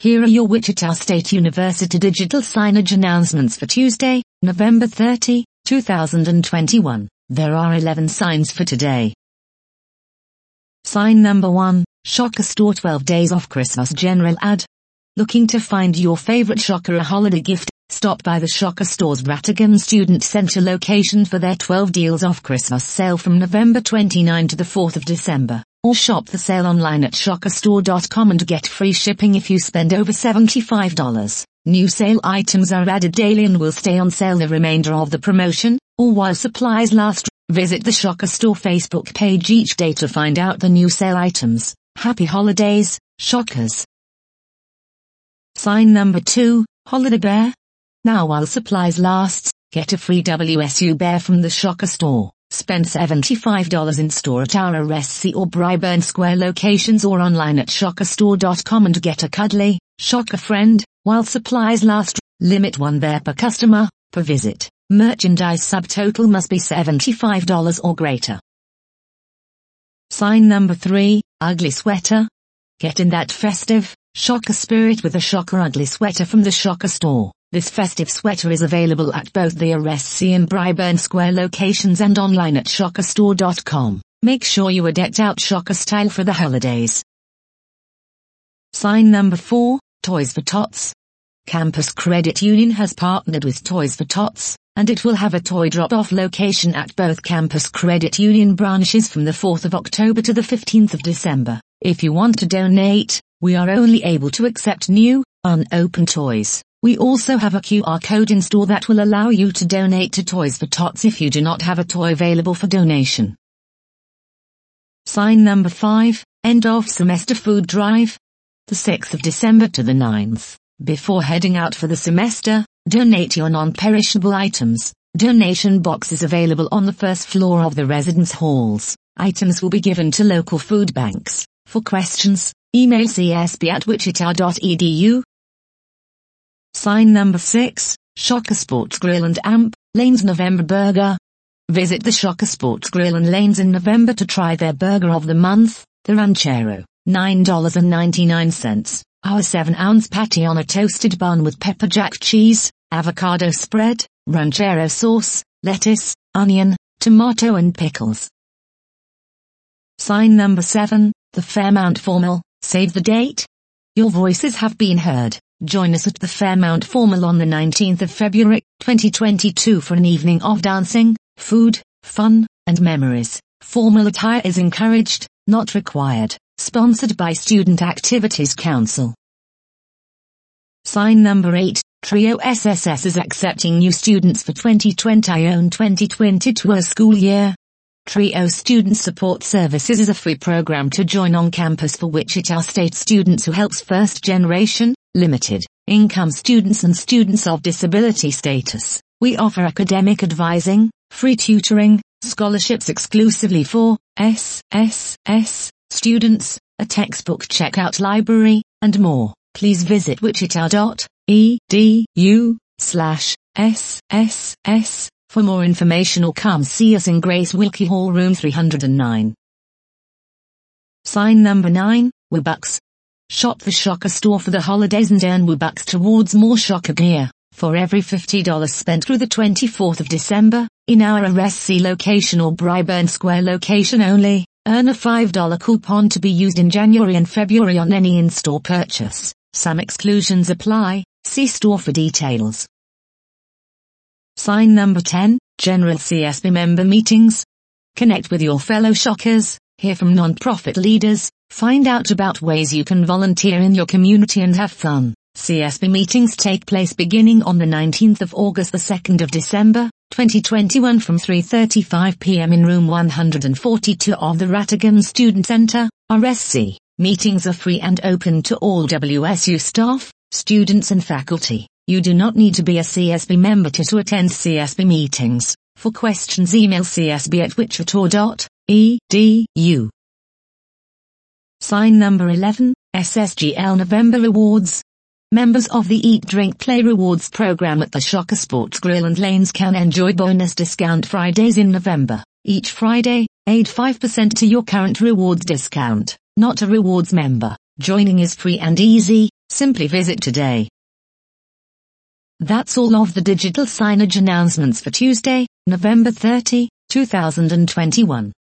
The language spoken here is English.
Here are your Wichita State University digital signage announcements for Tuesday, November 30, 2021. There are 11 signs for today. Sign number 1, Shocker Store 12 Days Off Christmas General Ad. Looking to find your favorite Shocker a holiday gift? Stop by the Shocker Store's Rattigan Student Center location for their 12 Deals Off Christmas sale from November 29 to the 4th of December. Or shop the sale online at shockerstore.com and get free shipping if you spend over $75. New sale items are added daily and will stay on sale the remainder of the promotion, or while supplies last. Visit the Shocker Store Facebook page each day to find out the new sale items. Happy holidays, Shockers. Sign number 2, Holiday Bear. Now while supplies last, get a free WSU Bear from the Shocker Store. Spend $75 in store at our RSC or Bryburn Square locations or online at shockerstore.com and get a cuddly, Shocker friend, while supplies last. Limit 1 bear per customer, per visit. Merchandise subtotal must be $75 or greater. Sign number 3, Ugly Sweater. Get in that festive, Shocker spirit with a Shocker Ugly Sweater from the Shocker Store. This festive sweater is available at both the RSC and Bryburn Square locations and online at shockerstore.com. Make sure you are decked out Shocker style for the holidays. Sign number 4, Toys for Tots. Campus Credit Union has partnered with Toys for Tots, and it will have a toy drop-off location at both Campus Credit Union branches from the 4th of October to the 15th of December. If you want to donate, we are only able to accept new, unopened toys. We also have a QR code in store that will allow you to donate to Toys for Tots if you do not have a toy available for donation. Sign number 5, End of Semester Food Drive. The 6th of December to the 9th. Before heading out for the semester, donate your non-perishable items. Donation boxes available on the first floor of the residence halls. Items will be given to local food banks. For questions, email csb@wichita.edu. Sign number 6, Shocker Sports Grill and Amp, Lane's November Burger. Visit the Shocker Sports Grill and Lane's in November to try their burger of the month, the Ranchero, $9.99. Our 7-ounce patty on a toasted bun with pepper jack cheese, avocado spread, Ranchero sauce, lettuce, onion, tomato and pickles. Sign number 7, the Fairmount Formal, save the date. Your voices have been heard. Join us at the Fairmount Formal on the 19th of February, 2022 for an evening of dancing, food, fun, and memories. Formal attire is encouraged, not required. Sponsored by Student Activities Council. Sign number 8, Trio SSS is accepting new students for 2020-2022 school year. Trio Student Support Services is a free program to join on campus for Wichita State students who helps first-generation, limited-income students and students of disability status. We offer academic advising, free tutoring, scholarships exclusively for SSS students, a textbook checkout library, and more. Please visit wichita.edu/SSS for more information or come see us in Grace Wilkie Hall room 309. Sign number 9, WooBucks. Shop the Shocker Store for the holidays and earn WooBucks towards more Shocker gear. For every $50 spent through the 24th of December, in our RSC location or Bryburn Square location only, earn a $5 coupon to be used in January and February on any in-store purchase. Some exclusions apply, see store for details. Sign number 10, General CSB Member Meetings. Connect with your fellow Shockers, hear from non-profit leaders, find out about ways you can volunteer in your community and have fun. CSB meetings take place beginning on the 19th of August, the 2nd of December, 2021 from 3:35 p.m. in room 142 of the Rattigan Student Center, RSC. Meetings are free and open to all WSU staff, students and faculty. You do not need to be a CSB member to attend CSB meetings. For questions email csb@wichita.edu. Sign number 11, SSGL November Rewards. Members of the Eat Drink Play Rewards program at the Shocker Sports Grill and Lanes can enjoy bonus discount Fridays in November. Each Friday, add 5% to your current rewards discount. Not a rewards member. Joining is free and easy. Simply visit today. That's all of the digital signage announcements for Tuesday, November 30, 2021.